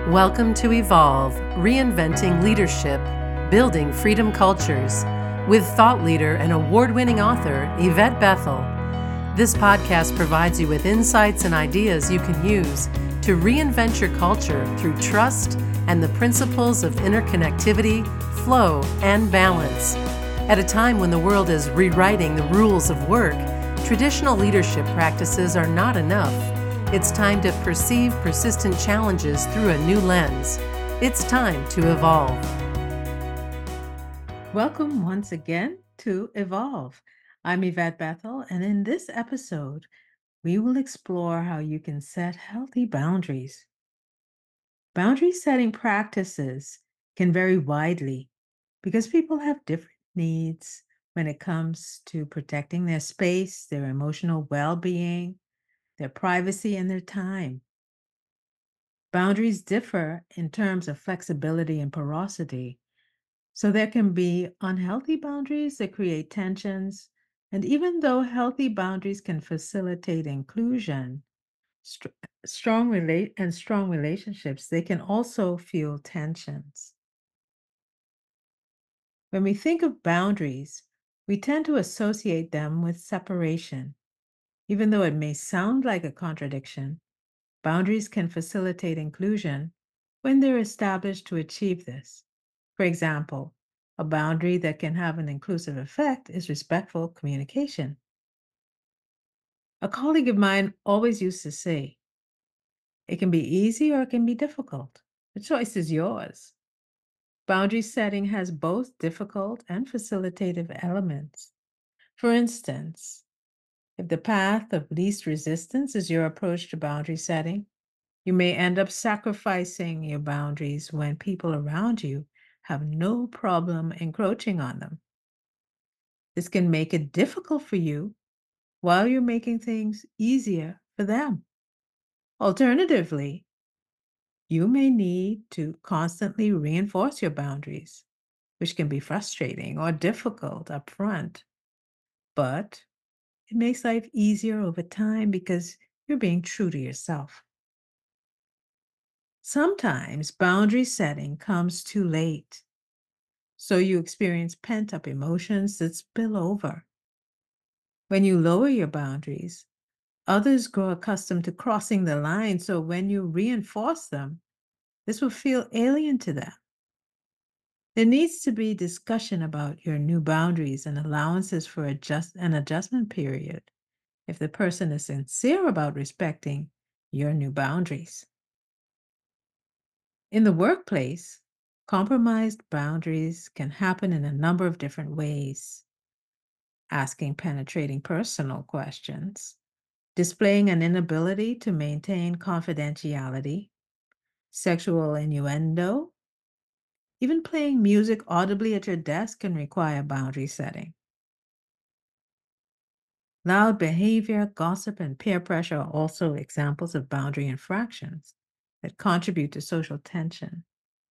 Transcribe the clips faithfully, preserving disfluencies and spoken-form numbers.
Welcome to Evolve, Reinventing Leadership, Building Freedom Cultures, with thought leader and award-winning author Yvette Bethel. This podcast provides you with insights and ideas you can use to reinvent your culture through trust and the principles of interconnectivity, flow, and balance. At a time when the world is rewriting the rules of work, traditional leadership practices are not enough. It's time to perceive persistent challenges through a new lens. It's time to evolve. Welcome once again to Evolve. I'm Yvette Bethel, and in this episode, we will explore how you can set healthy boundaries. Boundary setting practices can vary widely because people have different needs when it comes to protecting their space, their emotional well-being, their privacy, and their time. Boundaries differ in terms of flexibility and porosity. So there can be unhealthy boundaries that create tensions. And even though healthy boundaries can facilitate inclusion, str- strong relate and strong relationships, they can also fuel tensions. When we think of boundaries, we tend to associate them with separation. Even though it may sound like a contradiction, boundaries can facilitate inclusion when they're established to achieve this. For example, a boundary that can have an inclusive effect is respectful communication. A colleague of mine always used to say, it can be easy or it can be difficult. The choice is yours. Boundary setting has both difficult and facilitative elements. For instance, if the path of least resistance is your approach to boundary setting, you may end up sacrificing your boundaries when people around you have no problem encroaching on them. This can make it difficult for you while you're making things easier for them. Alternatively, you may need to constantly reinforce your boundaries, which can be frustrating or difficult up front, but it makes life easier over time because you're being true to yourself. Sometimes boundary setting comes too late, so you experience pent up emotions that spill over. When you lower your boundaries, others grow accustomed to crossing the line, so when you reinforce them, this will feel alien to them. There needs to be discussion about your new boundaries and allowances for adjust an adjustment period if the person is sincere about respecting your new boundaries. In the workplace, compromised boundaries can happen in a number of different ways. Asking penetrating personal questions, displaying an inability to maintain confidentiality, sexual innuendo, even playing music audibly at your desk can require boundary setting. Loud behavior, gossip, and peer pressure are also examples of boundary infractions that contribute to social tension.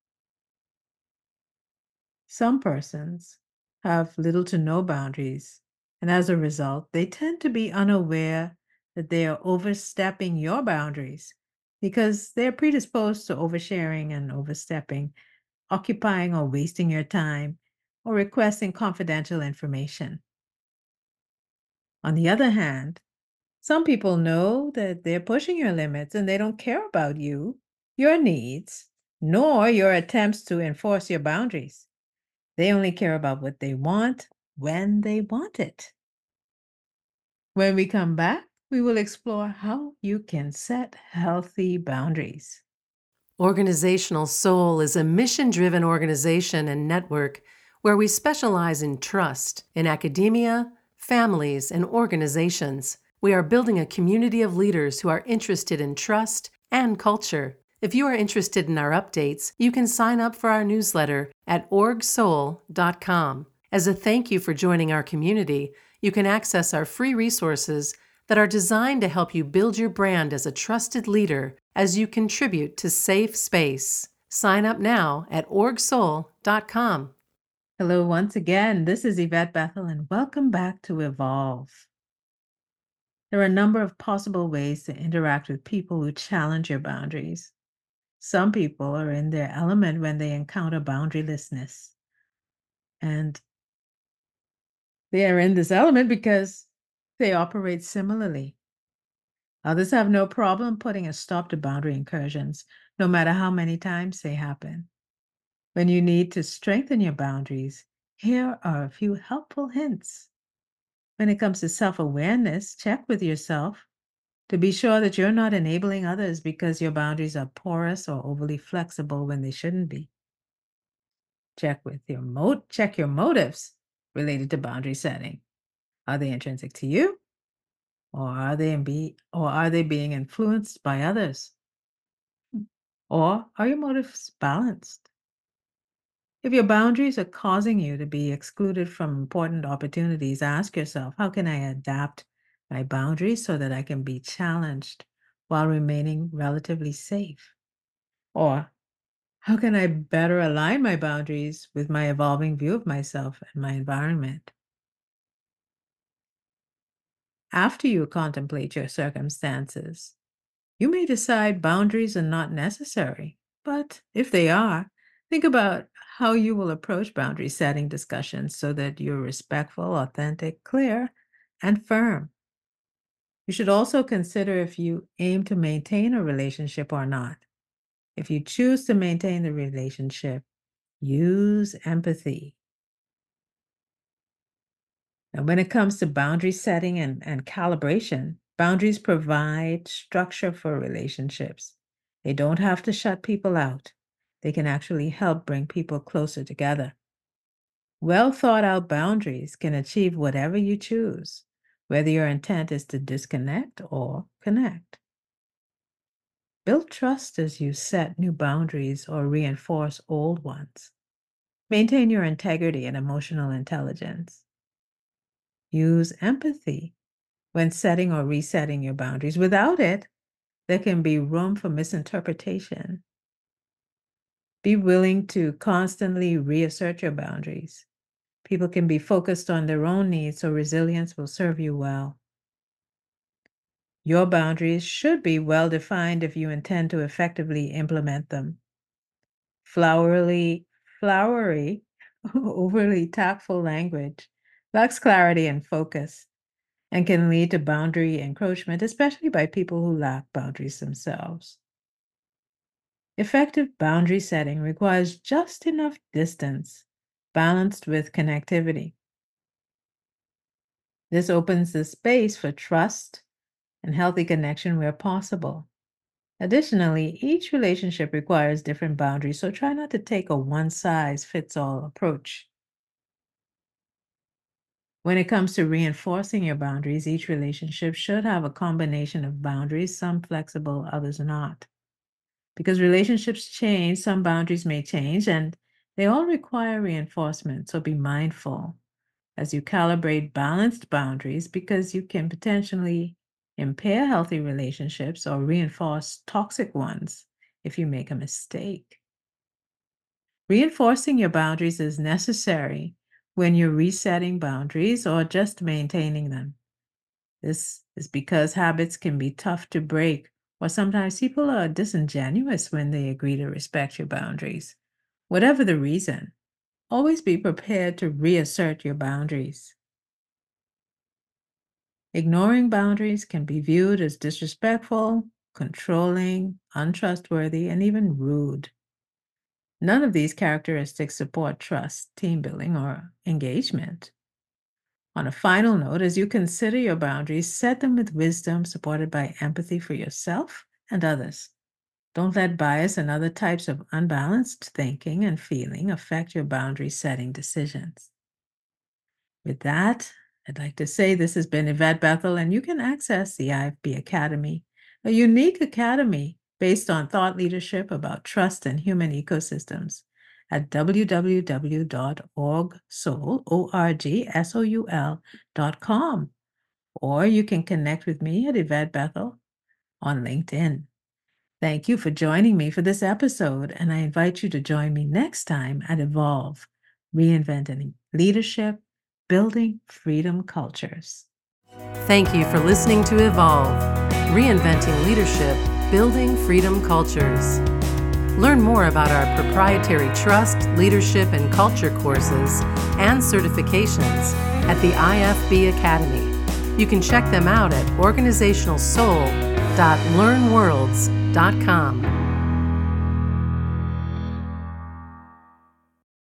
Some persons have little to no boundaries, and as a result, they tend to be unaware that they are overstepping your boundaries because they're predisposed to oversharing and overstepping, occupying or wasting your time, or requesting confidential information. On the other hand, some people know that they're pushing your limits and they don't care about you, your needs, nor your attempts to enforce your boundaries. They only care about what they want when they want it. When we come back, we will explore how you can set healthy boundaries. Organizational Soul is a mission-driven organization and network where we specialize in trust in academia, families, and organizations. We are building a community of leaders who are interested in trust and culture. If you are interested in our updates, you can sign up for our newsletter at org soul dot com. As a thank you for joining our community, you can access our free resources that are designed to help you build your brand as a trusted leader as you contribute to safe space. Sign up now at org soul dot com. Hello, once again. This is Yvette Bethel, and welcome back to Evolve. There are a number of possible ways to interact with people who challenge your boundaries. Some people are in their element when they encounter boundarylessness. And they are in this element because they operate similarly. Others have no problem putting a stop to boundary incursions, no matter how many times they happen. When you need to strengthen your boundaries, here are a few helpful hints. When it comes to self awareness, check with yourself to be sure that you're not enabling others because your boundaries are porous or overly flexible when they shouldn't be. Check with your mo- check your motives related to boundary setting. Are they intrinsic to you, or are they in be or are they being influenced by others? Or are your motives balanced? If your boundaries are causing you to be excluded from important opportunities, ask yourself, how can I adapt my boundaries so that I can be challenged while remaining relatively safe? Or how can I better align my boundaries with my evolving view of myself and my environment? After you contemplate your circumstances, you may decide boundaries are not necessary, but if they are, think about how you will approach boundary setting discussions so that you're respectful, authentic, clear, and firm. You should also consider if you aim to maintain a relationship or not. If you choose to maintain the relationship, use empathy. And when it comes to boundary setting and, and calibration, boundaries provide structure for relationships. They don't have to shut people out. They can actually help bring people closer together. Well thought out boundaries can achieve whatever you choose, whether your intent is to disconnect or connect. Build trust as you set new boundaries or reinforce old ones. Maintain your integrity and emotional intelligence. Use empathy when setting or resetting your boundaries. Without it, there can be room for misinterpretation. Be willing to constantly reassert your boundaries. People can be focused on their own needs, so resilience will serve you well. Your boundaries should be well defined if you intend to effectively implement them. Flowery, flowery, overly tactful language lacks clarity and focus and can lead to boundary encroachment, especially by people who lack boundaries themselves. Effective boundary setting requires just enough distance, balanced with connectivity. This opens the space for trust and healthy connection where possible. Additionally, each relationship requires different boundaries, so try not to take a one size fits all approach. When it comes to reinforcing your boundaries, each relationship should have a combination of boundaries, some flexible, others not. Because relationships change, some boundaries may change, and they all require reinforcement. So be mindful as you calibrate balanced boundaries because you can potentially impair healthy relationships or reinforce toxic ones if you make a mistake. Reinforcing your boundaries is necessary when you're resetting boundaries or just maintaining them. This is because habits can be tough to break, or sometimes people are disingenuous when they agree to respect your boundaries. Whatever the reason, always be prepared to reassert your boundaries. Ignoring boundaries can be viewed as disrespectful, controlling, untrustworthy, and even rude. None of these characteristics support trust, team building, or engagement. On a final note, as you consider your boundaries, set them with wisdom supported by empathy for yourself and others. Don't let bias and other types of unbalanced thinking and feeling affect your boundary setting decisions. With that, I'd like to say this has been Yvette Bethel, and you can access the I F B Academy, a unique academy based on thought leadership about trust and human ecosystems at w w w dot org soul, O R G S O U L dot com. Or you can connect with me at Yvette Bethel on LinkedIn. Thank you for joining me for this episode, and I invite you to join me next time at Evolve, Reinventing Leadership, Building Freedom Cultures. Thank you for listening to Evolve, Reinventing Leadership, Building Freedom Cultures. Learn more about our proprietary trust, leadership, and culture courses and certifications at the I F B Academy. You can check them out at organizational soul dot learn worlds dot com.